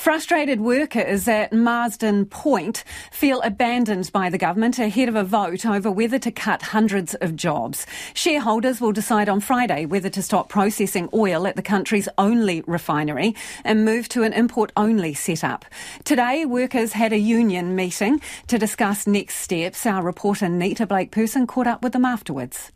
Frustrated workers at Marsden Point feel abandoned by the government ahead of a vote over whether to cut hundreds of jobs. Shareholders will decide on Friday whether to stop processing oil at the country's only refinery and move to an import-only setup. Today, workers had a union meeting to discuss next steps. Our reporter Nita Blake-Person caught up with them afterwards.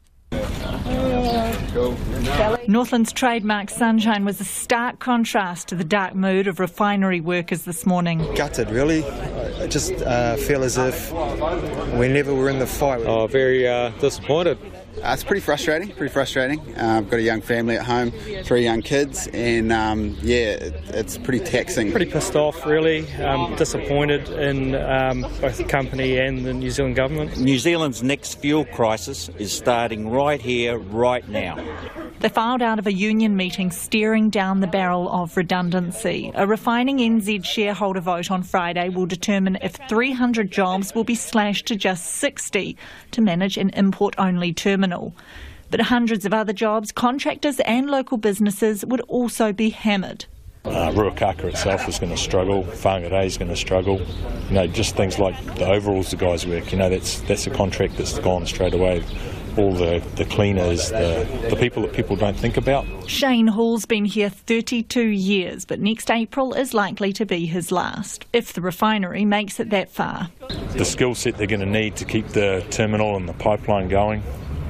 Northland's trademark sunshine was a stark contrast to the dark mood of refinery workers this morning. Gutted, really. I just feel as if we never were in the fight. Oh, very disappointed. It's pretty frustrating. I've got a young family at home, 3 young kids, and it's pretty taxing. Pretty pissed off, really. Disappointed in both the company and the New Zealand government. New Zealand's next fuel crisis is starting right here, right now. They filed out of a union meeting staring down the barrel of redundancy. A Refining NZ shareholder vote on Friday will determine if 300 jobs will be slashed to just 60 to manage an import-only terminal. But hundreds of other jobs, contractors and local businesses would also be hammered. Ruakaka itself is going to struggle, Whangarei is going to struggle. Just things like the overalls the guys work, that's a contract that's gone straight away. All the cleaners, the people that people don't think about. Shane Hall's been here 32 years, but next April is likely to be his last, if the refinery makes it that far. The skill set they're going to need to keep the terminal and the pipeline going.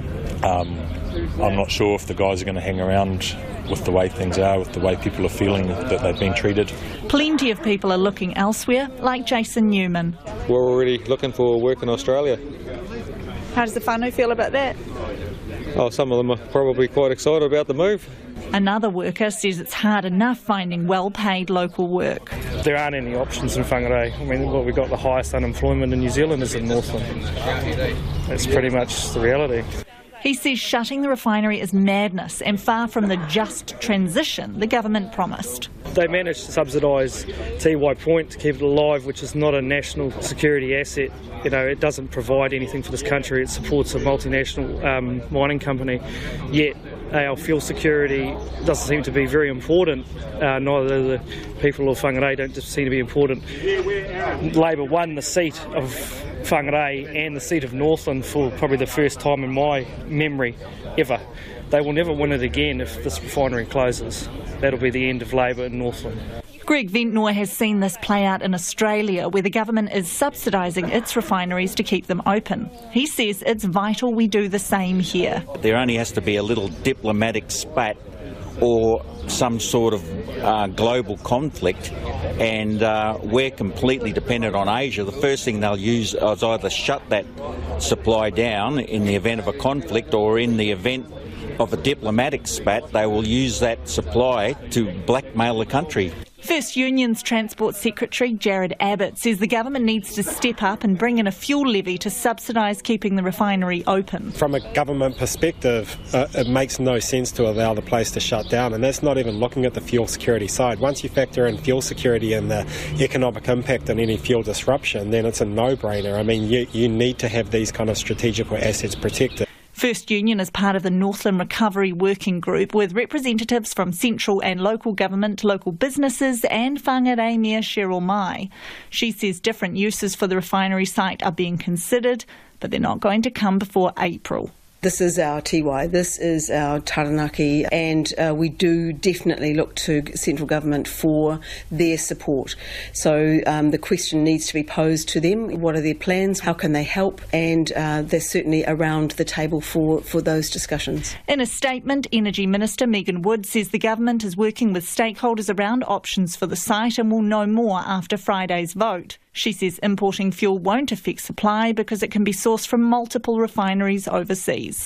I'm not sure if the guys are going to hang around with the way things are, with the way people are feeling that they've been treated. Plenty of people are looking elsewhere, like Jason Newman. We're already looking for work in Australia. How does the whānau feel about that? Oh, some of them are probably quite excited about the move. Another worker says it's hard enough finding well-paid local work. There aren't any options in Whangarei. We've got the highest unemployment in New Zealand is in Northland. That's pretty much the reality. He says shutting the refinery is madness and far from the just transition the government promised. They managed to subsidise Tiwai Point to keep it alive, which is not a national security asset. It doesn't provide anything for this country. It supports a multinational mining company. Yet our fuel security doesn't seem to be very important. Neither the people of Whangarei don't seem to be important. Labour won the seat of Whangarei and the seat of Northland for probably the first time in my memory ever. They will never win it again if this refinery closes. That'll be the end of Labour in Northland. Greg Ventnor has seen this play out in Australia, where the government is subsidising its refineries to keep them open. He says it's vital we do the same here. There only has to be a little diplomatic spat or some sort of global conflict, and we're completely dependent on Asia. The first thing they'll use is either shut that supply down in the event of a conflict, or in the event of a diplomatic spat, they will use that supply to blackmail the country. First Union's Transport Secretary Jared Abbott says the government needs to step up and bring in a fuel levy to subsidise keeping the refinery open. From a government perspective, it makes no sense to allow the place to shut down, and that's not even looking at the fuel security side. Once you factor in fuel security and the economic impact on any fuel disruption, then it's a no-brainer. You need to have these kind of strategic assets protected. First Union is part of the Northland Recovery Working Group with representatives from central and local government, local businesses and Whangarei Mayor Cheryl Mai. She says different uses for the refinery site are being considered, but they're not going to come before April. This is our Tiwai, this is our Taranaki, and we do definitely look to central government for their support. So the question needs to be posed to them. What are their plans? How can they help? And they're certainly around the table for those discussions. In a statement, Energy Minister Megan Wood says the government is working with stakeholders around options for the site and will know more after Friday's vote. She says importing fuel won't affect supply because it can be sourced from multiple refineries overseas.